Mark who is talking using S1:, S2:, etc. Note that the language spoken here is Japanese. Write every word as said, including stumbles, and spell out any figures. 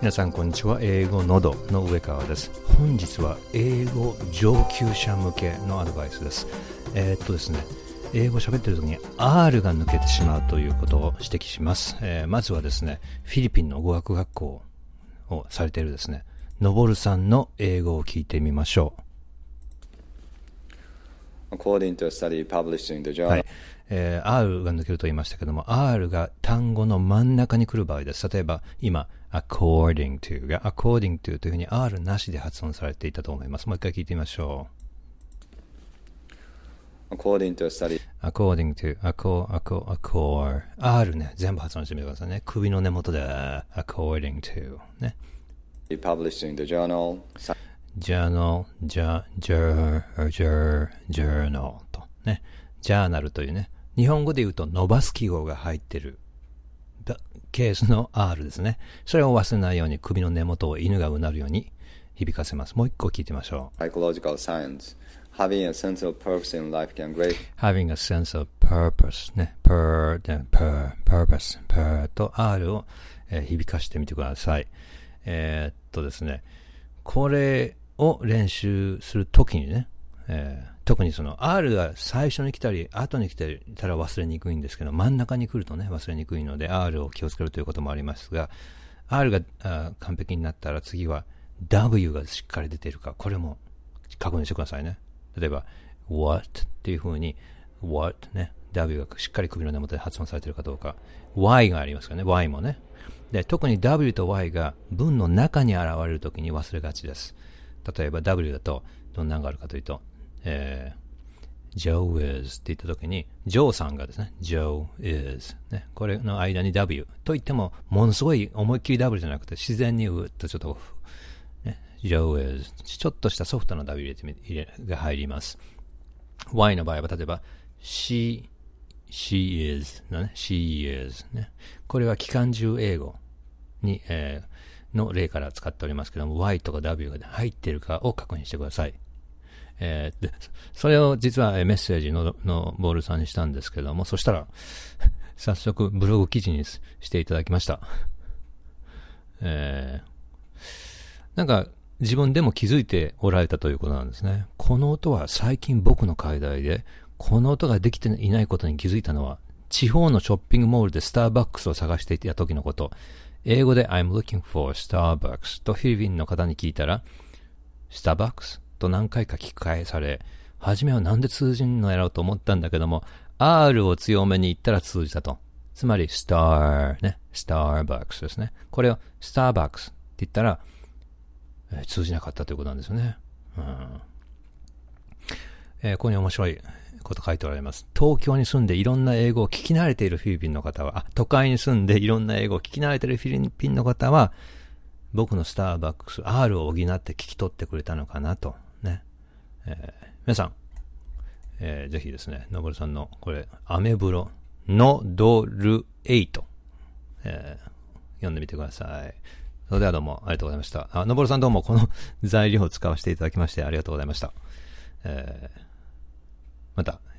S1: 皆さんこんにちは。英語のどの上川です。本日は英語上級者向けのアドバイスです。えー、っとですね英語喋ってる時に R が抜けてしまうということを指摘します。えー、まずはですねフィリピンの語学学校をされているですねのぼるさんの英語を聞いてみましょ
S2: う。According to a study published in the journal、
S1: はいえー、R が抜けると言いましたけども R が単語の真ん中に来る場合です。例えば今 according to が according to というふうに R なしで発音されていたと思います。もう一回聞いてみましょ
S2: う。According to a study
S1: according to accord accord accord R ね全部発音してみてくださいね。首の根元で according to ね
S2: published in the journal
S1: journal journal journal journal とねジャーナルというね日本語で言うと伸ばす記号が入ってるケースの R ですね。それを忘れないように首の根元を犬がうなるように響かせます。もう一個聞いてみましょう。
S2: Psychological science Having a sense of purpose in life can great
S1: Having a sense of purpose ね per, per, purpose per と R を、えー、響かしてみてください。えー、っとですねこれを練習するときにね、えー、特にその R が最初に来たり後に来たりたら忘れにくいんですけど真ん中に来るとね忘れにくいので R を気をつけるということもありますが R が完璧になったら次は W がしっかり出ているかこれも確認してくださいね。例えば What っていう風に What ね W がしっかり首の根元で発音されているかどうか Y がありますからね Y もねで特に W と Y が文の中に現れるときに忘れがちです。例えば W だとどんなのがあるかというと、えー、Joe is って言ったときに Joe さんがですね Joe is、ね、これの間に W と言ってもものすごい思いっきり W じゃなくて自然にうっとちょっと、ね、Joe is ちょっとしたソフトな W 入れてみ入れが入ります。 Y の場合は例えば She She is のね She is、ね、これは機関銃英語に、えーの例から使っておりますけども Y とか W が入っているかを確認してください。えー、でそれを実はメッセージののボールさんにしたんですけどもそしたら早速ブログ記事にしていただきました。えー、なんか自分でも気づいておられたということなんですね。この音は最近僕の課題でこの音ができていないことに気づいたのは地方のショッピングモールでスターバックスを探していた時のこと。英語で I'm looking for Starbucks とフィリピンの方に聞いたら Starbucks と何回か聞き返され初めはなんで通じんのやろうと思ったんだけども R を強めに言ったら通じたと。つまり Star ね Starbucks ですね。これを Starbucks って言ったら、えー、通じなかったということなんですよね。うんえー、ここに面白いこと書いておられます。東京に住んでいろんな英語を聞き慣れているフィリピンの方は、あ、都会に住んでいろんな英語を聞き慣れているフィリピンの方は、僕のスターバックス R を補って聞き取ってくれたのかなとね。えー、皆さん、えー、ぜひですね、のぼるさんのこれアメブロのドルエイト、えー、読んでみてください。それではどうもありがとうございました。あ、のぼるさんどうもこの材料を使わせていただきましてありがとうございました。えーまた